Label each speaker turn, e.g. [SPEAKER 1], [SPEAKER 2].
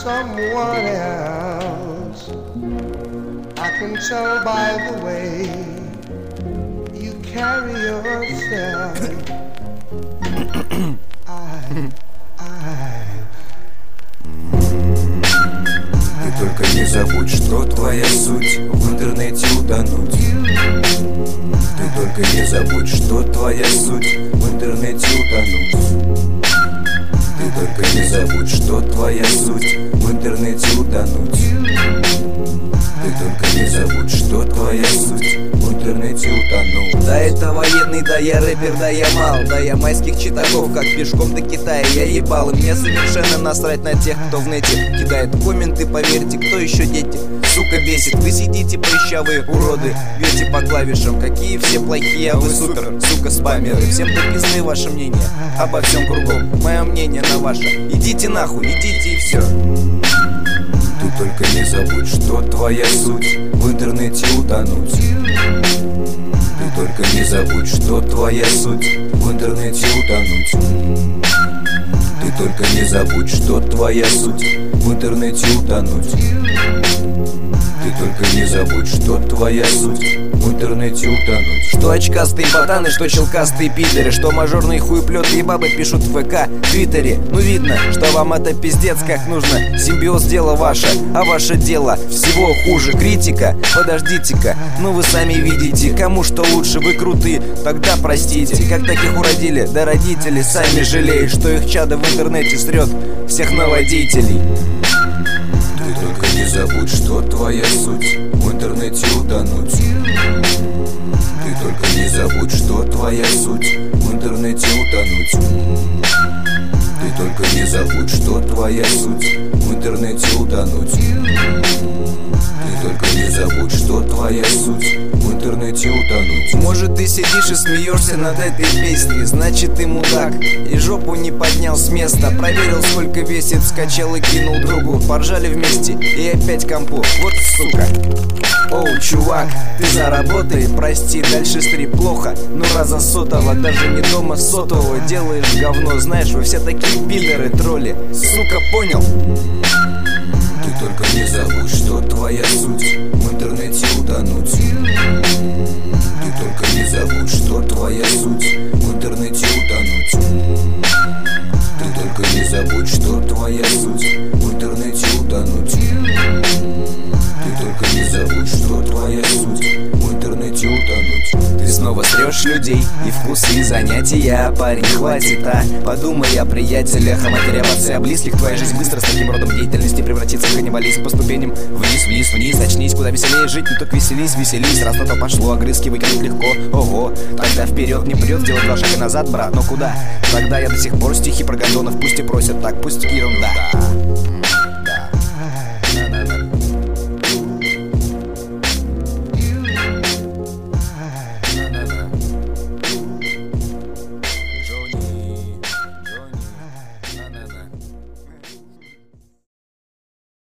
[SPEAKER 1] someone else. I can tell by the way you carry yourself.
[SPEAKER 2] Ты только не забудь, что твоя суть в интернете утонуть. Ты только не забудь, что твоя суть в интернете утонуть. Ты только не забудь, что твоя суть в интернете утонуть. Ты только не забудь, что твоя суть в интернете утонуть.
[SPEAKER 3] Да это военный, да я рэпер, да я мал, да я майских читаков, как пешком до Китая я ебал. И мне совершенно насрать на тех, кто в нете кидает комменты, поверьте, кто еще дети. Сука бесит, вы сидите прыщавые уроды, бьете по клавишам, какие все плохие, а вы супер, сука спамеры. Всем дописаны ваше мнение обо всем кругом, мое мнение на ваше. Идите нахуй, идите и все.
[SPEAKER 2] Ты только не забудь, что твоя суть в интернете утонуть. Ты только не забудь, что твоя суть в интернете утонуть. Ты только не забудь, что твоя суть в интернете утонуть. Ты только не забудь, что твоя суть в интернете утонуть.
[SPEAKER 3] Что очкастые ботаны, что челкастые пидоры, что мажорные хуеплеты и бабы пишут в ВК, Твиттере. Ну видно, что вам это пиздец как нужно. Симбиоз дело ваше, а ваше дело всего хуже. Критика, подождите-ка, ну вы сами видите, кому что лучше, вы крутые, тогда простите. Как таких уродили, да родители сами жалеют, что их чадо в интернете срет всех новодетелей.
[SPEAKER 2] Ты только не забудь, что твоя суть в интернете утонуть. Ты только не забудь, что твоя суть в интернете утонуть. Ты только не забудь, что твоя суть в интернете утонуть. Ты только не забудь, что твоя суть в интернете утонуть.
[SPEAKER 3] Может ты сидишь и смеешься над этой песней, значит ты мудак и жопу не поднял с места. Проверил сколько весит, скачал и кинул другу. Поржали вместе и опять компу, вот сука. Оу, чувак, ты заработай, прости, дальше стрип плохо. Ну раза сотого, даже не дома сотового делаешь говно. Знаешь, вы все такие пидоры, тролли, сука, понял?
[SPEAKER 2] Ты только не забудь, что твоя суть в интернете утонуть. Ты только не забудь, что твоя суть в интернете утонуть. Ты только не забудь, что твоя суть в интернете утонуть. Ты только не забудь, что твоя суть в интернете утонуть.
[SPEAKER 3] Ты снова срешь людей и вкусы, и занятия, парень, хватит, а? Подумай о приятелях, о матерях, отце, о близких. Твоя жизнь быстро с таким родом деятельности превратится в каннибализм по ступеням. Вниз, вниз, вниз, очнись, куда веселее жить, ну так веселись, веселись. Раз на то пошло, огрызки выкинуть легко, ого. Тогда вперед не придет, сделать 2 шага назад, брат, но куда? Тогда я до сих пор стихи про гондонов пусть и просят, так пусть ерунда.